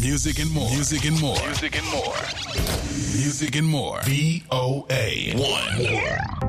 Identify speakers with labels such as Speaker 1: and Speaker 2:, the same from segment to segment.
Speaker 1: Music and more. Music and more. Music and more. Music and more. VOA 1.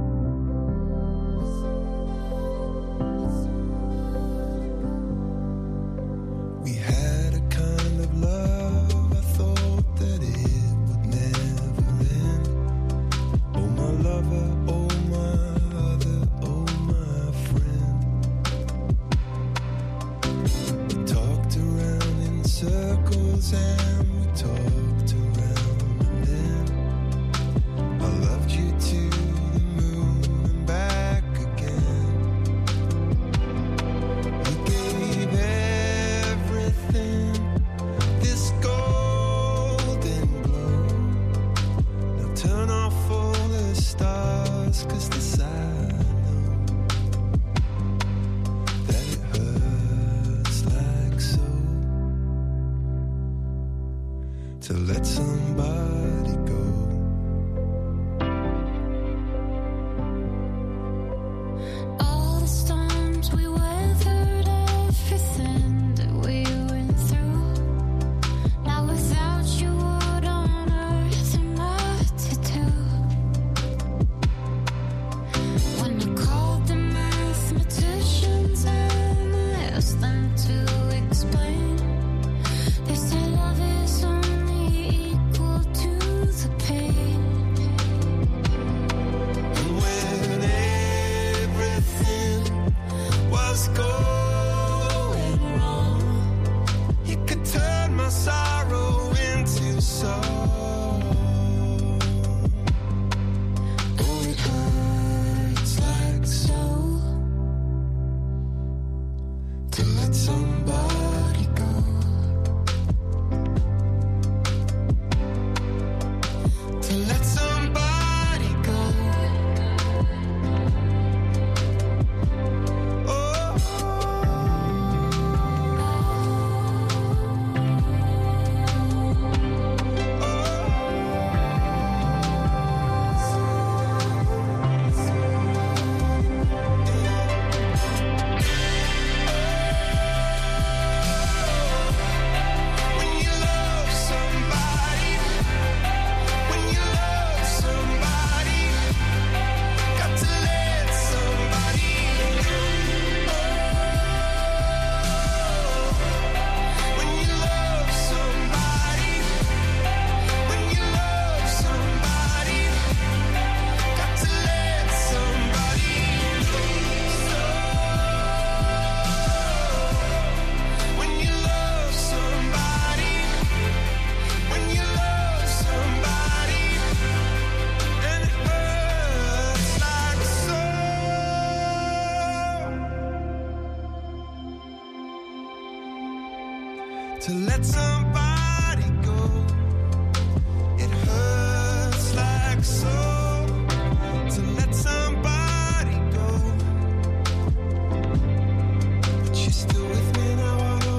Speaker 2: To let somebody go, it hurts like so. To let somebody go, but you're still with me now, I know.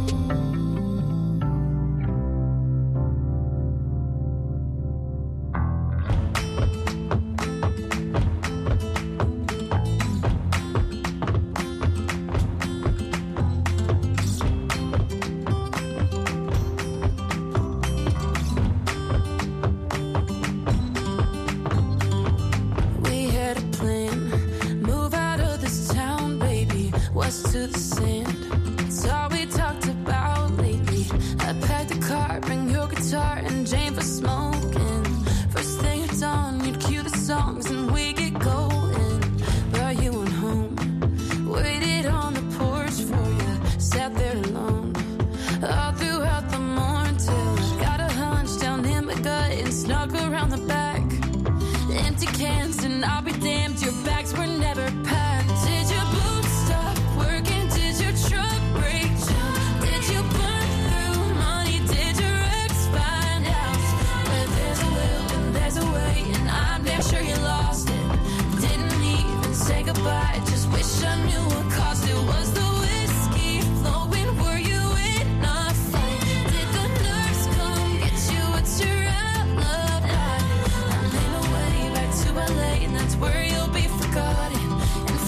Speaker 3: To the sand, it's all we talked about lately. I packed a car, bring your guitar and Jane for smoking. First thing at dawn, you'd cue the songs and we get going. But you went home, waited on the porch for you, sat there alone all throughout the morning till I got a hunch down in my gut and snuck around the back. Empty cans and I'll be damned, your bags were never packed. Did your boots stop working? Did your truck break down? Did you burn through money? Did your ex find out? But there's a will and there's a way, and I'm damn sure you lost it. Didn't even say goodbye, just wish I knew what caused it. Was the whiskey flowing? Were you in a fight? Did the nurse come get you? What's your alibi? I made my way back to LA, and that's where you'll be forgotten and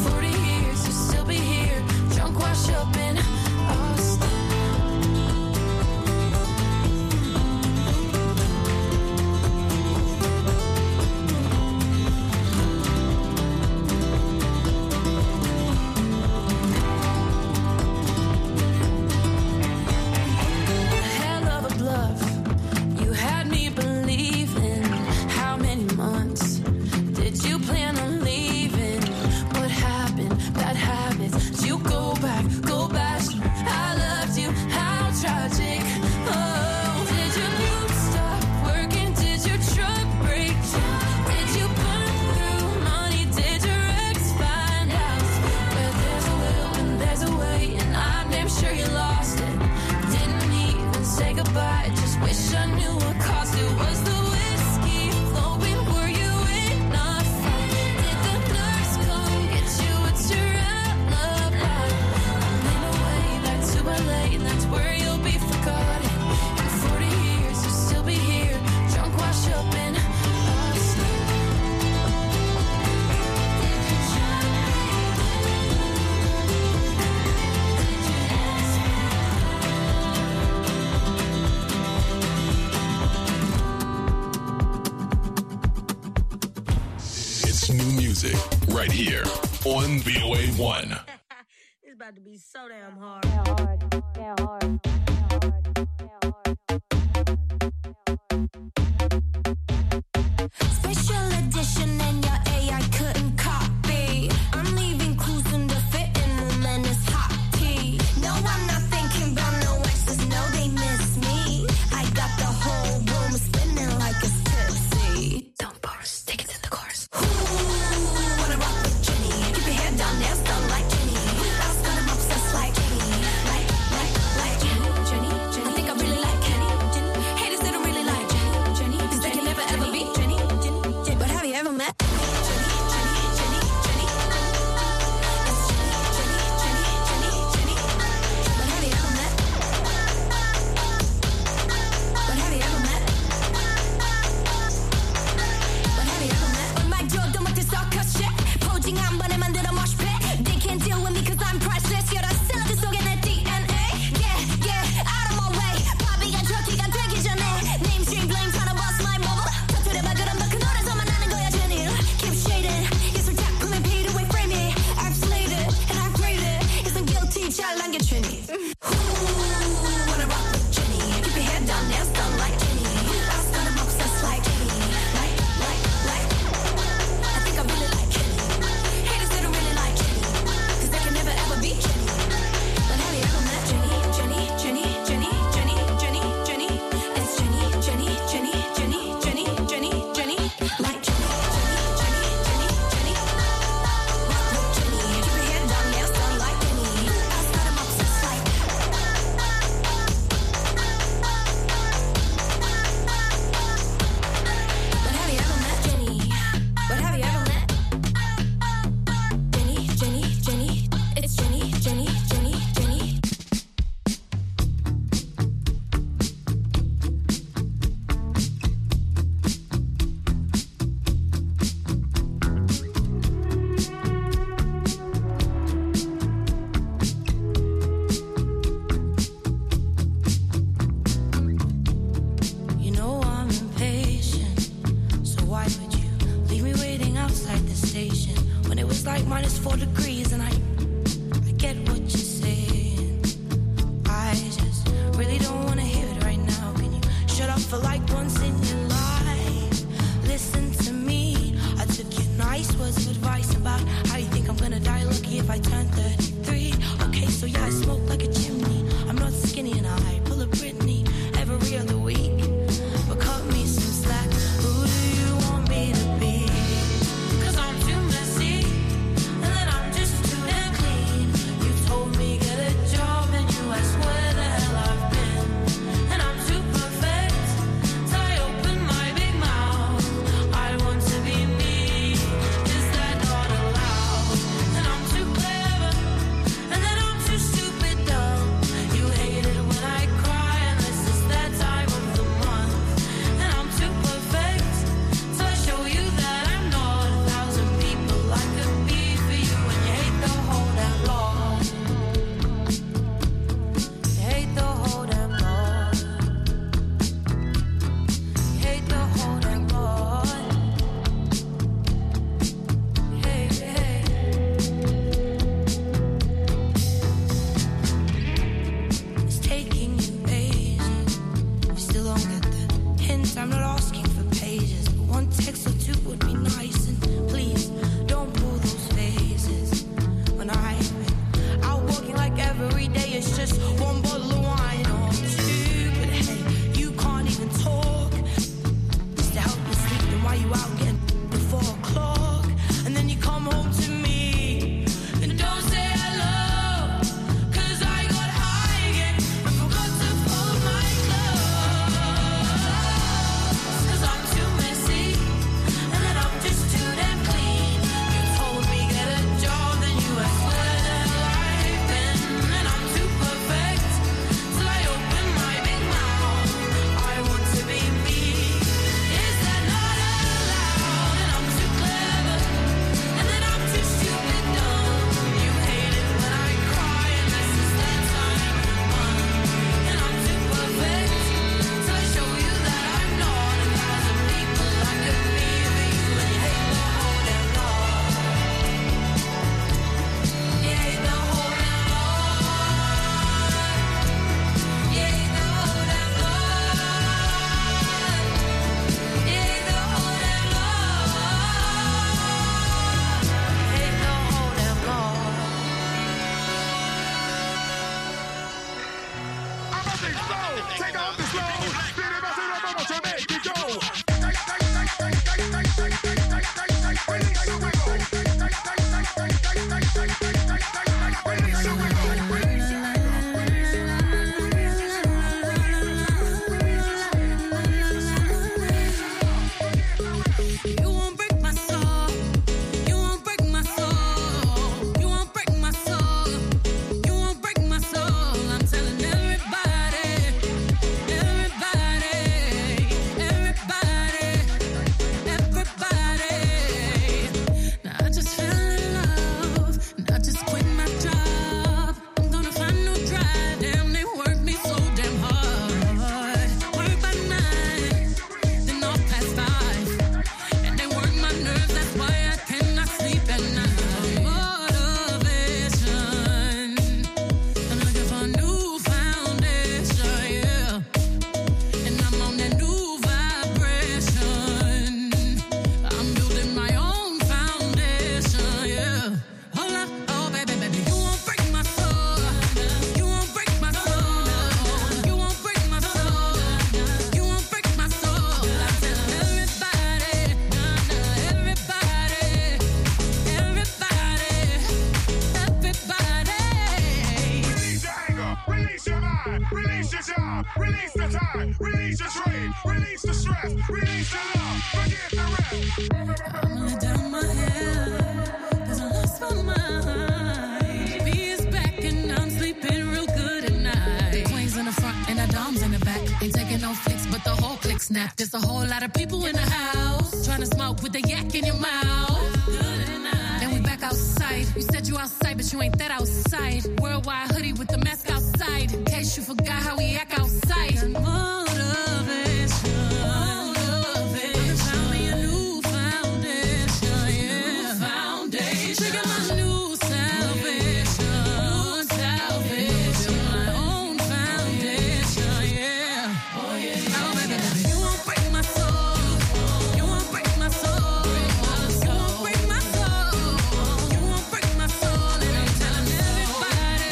Speaker 1: music right here on VOA1.
Speaker 4: It's about to be so damn hard.
Speaker 3: Special edition and your AI couldn't copy. I'm leaving clues in the fitting room and it's hot tea. No, I'm not thinking about no exes, no, they miss me. I got the whole room spinning like it's tipsy. Don't pause, take it to the chorus. Ooh, wanna rock with Jenny. Keep your head down, nails done like Jenny. Last time I'm obsessed like Jenny. Like Jenny. I think I really like Kenny. Haters they don't really like Jenny. Cause they can never ever be Jenny. But have you ever met Jenny? But have you ever met? But have you ever met? But have you ever met? My jaw don't want this circus shit. Posing 한 번에 만들어 mosh pit. They can't deal with me cause I'm priceless. You're the cell 속에 내 DNA. Yeah, out of my way. 바비가 저기가 되기 전에 Namestream blame trying to bust my bubble. 터뜨려봐 그럼 너 그 노래서만 나는 거야 Jenny. Keep shading. 예술 작품에 paid away frame it. I've slayed it and I've graded. Isn't guilty 잘난 게 Jenny. Wanna rock with Jenny. Keep your head down, nails done like Jenny. Last time I'm obsessed like Jenny. Like. I think I really like Jenny. Haters they don't really like Jenny. Cause they can never ever be Jenny. But have you ever met Jenny? It's Jenny. It's Jenny. Like Jenny. Rock with Jenny. Keep your head down, nails done like Jenny. Last time I'm obsessed like. But have you ever met Jenny? But have you ever met Jenny? It's Jenny. You know I'm impatient, so why would you leave me waiting outside the station when it was like -4 degrees and I get what you're saying. I just really don't want to hear it right now. Can you shut up for like once in your life? Listen to me. I took your nice words of advice about how you think I'm gonna die lucky if I turn 33. Okay, so yeah, I smoke like a chimney. I'm not skinny and I pull a Britney every other week. But cut me some slack. Who do you want me to be? Cause I'm too messy, and then I'm just
Speaker 5: I'ma let down my hair, 'cause I lost my mind. B is back and I'm sleeping real good at night. Queens in the front and the doms in the back. Ain't taking no flicks, but the whole click snap. There's a whole lot of people in the house trying to smoke with the yak in your mouth. Good at night. Then we back outside. You said you outside, but you ain't that outside. Worldwide hoodie with the mask outside. In case you forgot how we act outside. Motivation. Found me a new foundation, yeah. Foundation. She got my new salvation. Salvation. My own foundation, yeah. Oh yeah. Oh baby, baby, you won't break my soul. You won't break my soul. You won't break my soul. You won't break my soul. And I'm telling everybody,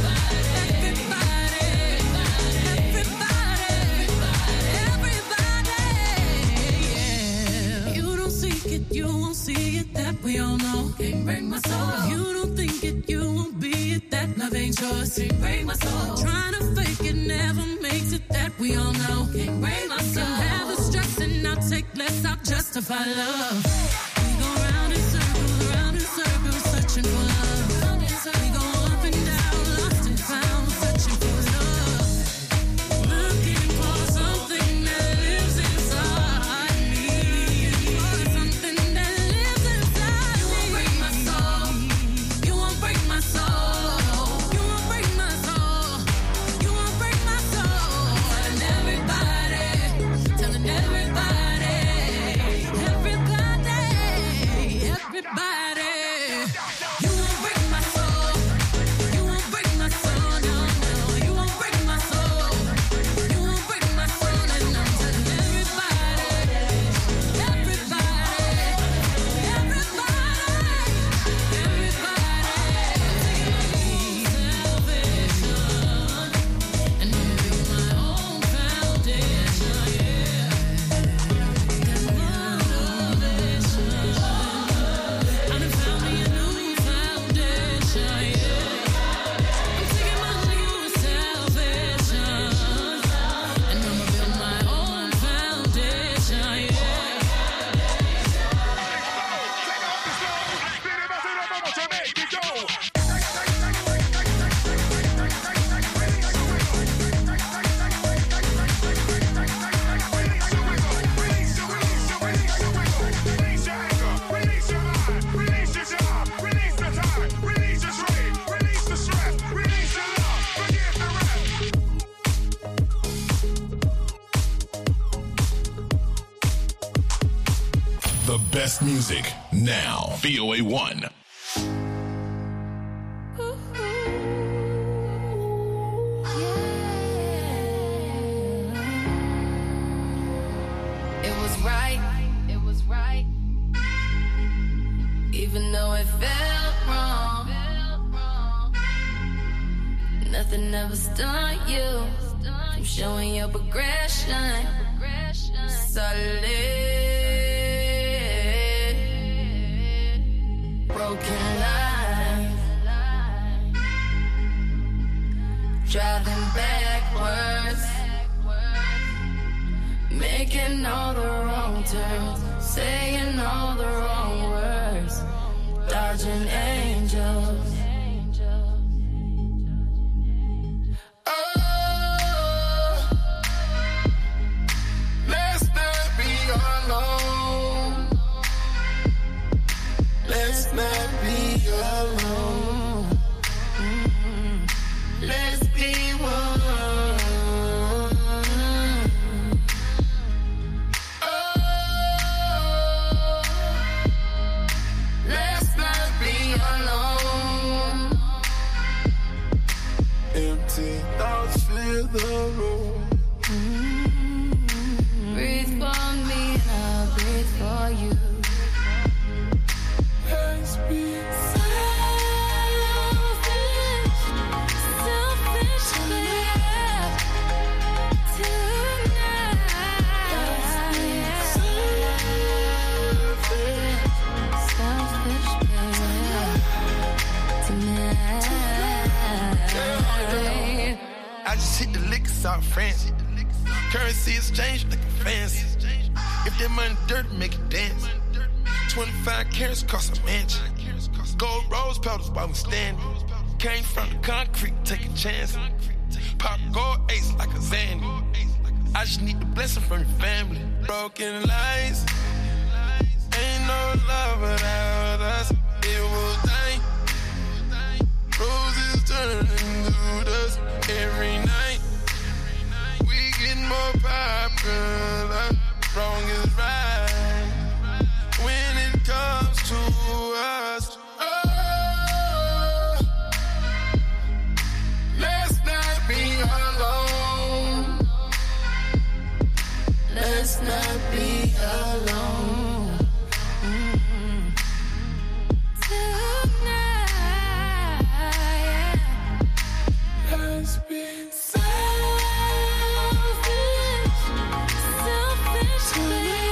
Speaker 5: yeah. You don't seek it, you won't see it. That we all know. Can't break my soul. You don't think it, you won't be it. That love ain't yours. Can't break my soul. Trying to fake it never makes it. That we all know. Can't break my soul. Can have the stress and I'll take less. I'll justify love. We go round in circles, searching for love. We go up and down, lost and found, searching for love. Looking for something that lives inside me. Something that lives inside me. You won't break my soul. You won't break my soul. You won't break my soul. You won't break my soul. Telling everybody, telling everybody, everybody, everybody. You won't break my soul. You won't break my soul. No, no. You won't break my soul. You won't break my soul. And I'm telling everybody, everybody, everybody, and I'm building my own foundation, yeah. I done found me a new foundation, yeah. I'm taking my new salvation, and I'ma build my own foundation, yeah.
Speaker 1: The best music now. VOA1.
Speaker 3: It was right, it was right. Even though it felt wrong, nothing ever stunned you from showing your progression. Solid, broken line, driving backwards, making all the wrong turns, saying all the wrong words, dodging angels. Oh, let's not be alone. Let's not be alone. Let's be one. Let's not be alone. Empty thoughts fill the room. Breathe for me and I'll breathe for you. Let's be selfishly tonight.
Speaker 2: I just hit the liquor South France. Currency exchange looking fancy. If that money dirty, make it dance. 25 carats cost a mansion. Gold rose petals while we standing. Came from the concrete, taking chances. Pop gold ace like a Zandy. I just need the blessing from your family. Broken lights. Ain't no love without us. It will die. Roses turning into dust every night. We get more popular. Wrong is right. When it comes to us. Oh, let's not be alone. Let's not be alone. Tonight, let's be selfish, baby.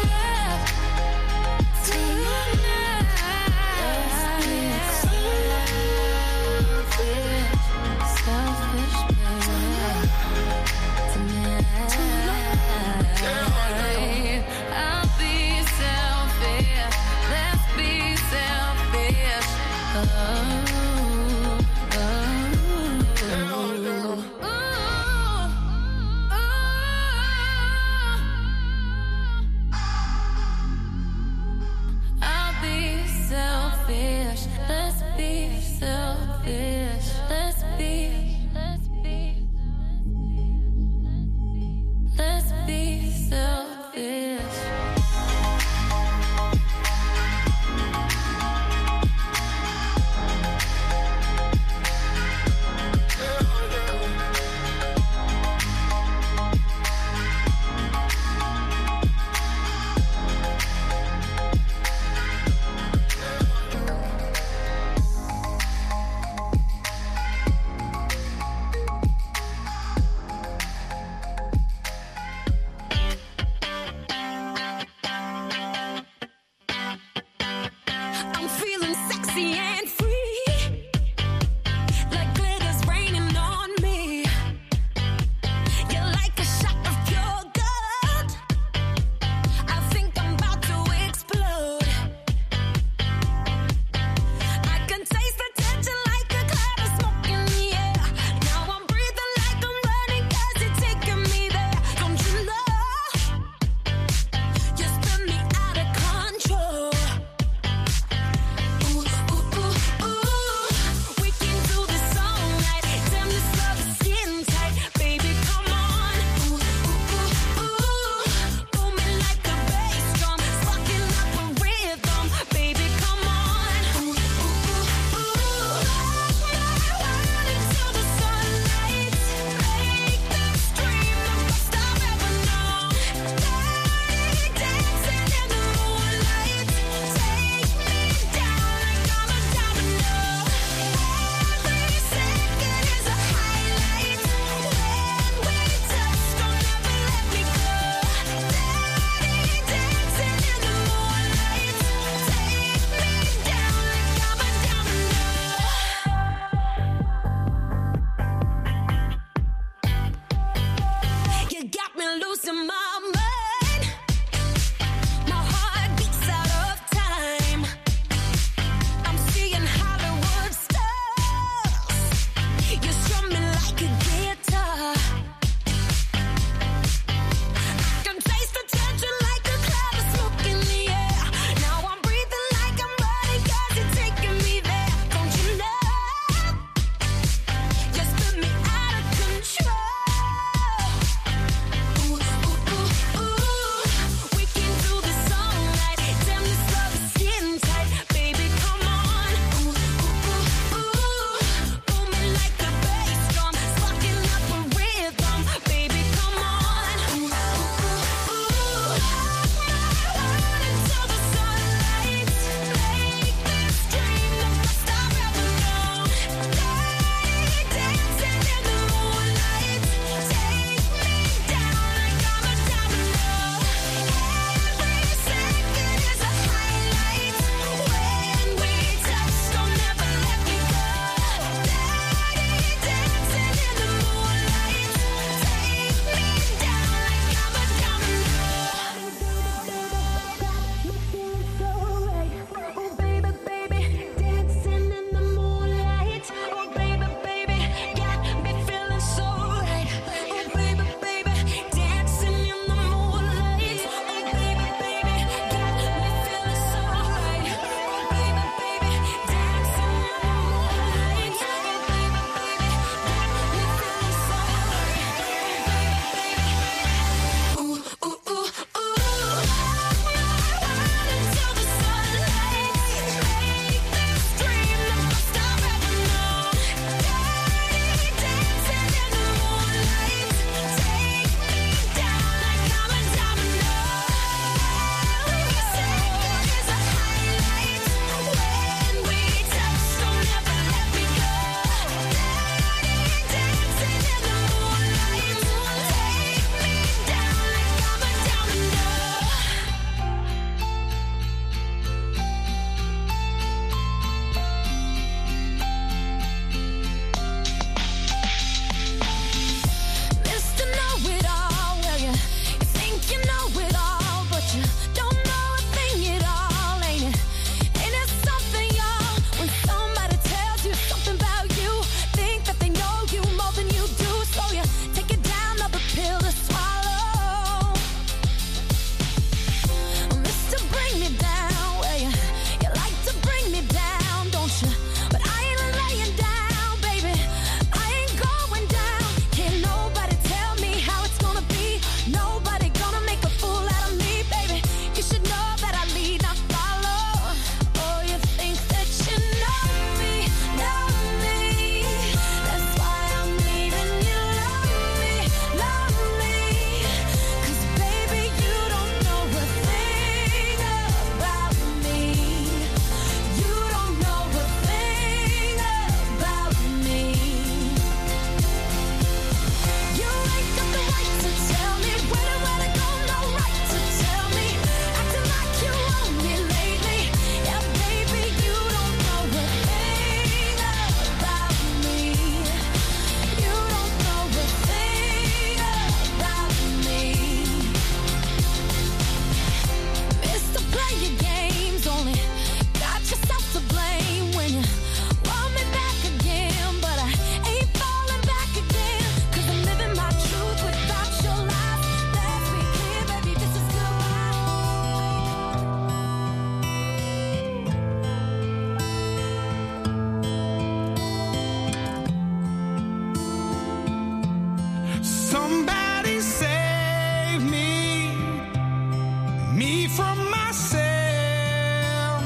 Speaker 6: myself.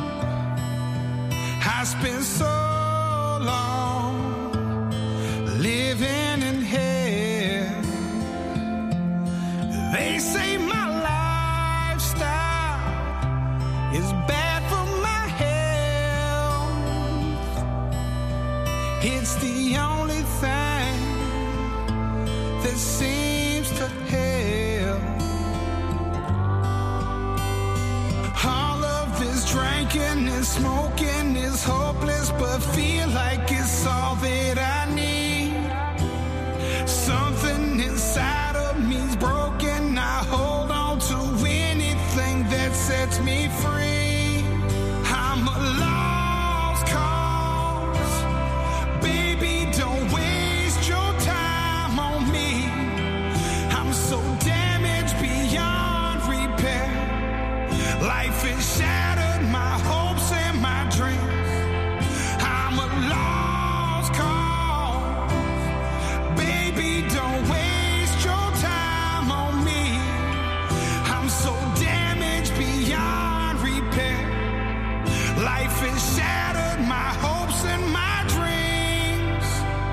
Speaker 6: I spent so long living in hell. They say my lifestyle is bad for my health. It's the only thing that seems to help. All of this drinking and smoking is hopeless, but feel like it's all that I need. Something inside of me's broken. I hold on to anything that sets me free. I'm a lost cause. Baby, don't waste your time on me. I'm so damaged beyond repair. Life has shattered my hopes and my dreams. I'm a lost cause. Baby, don't waste your time on me. I'm so damaged beyond repair. Life has shattered my hopes and my dreams.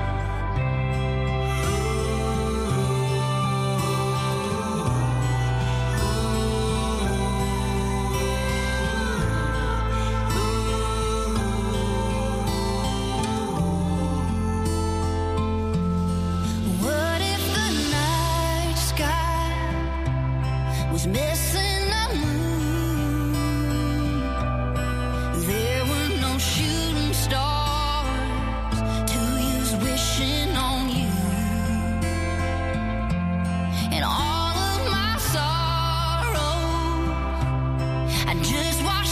Speaker 3: What if the night sky was missing a moon? There were no shooting stars to use wishing on you. And all of my sorrows I just watched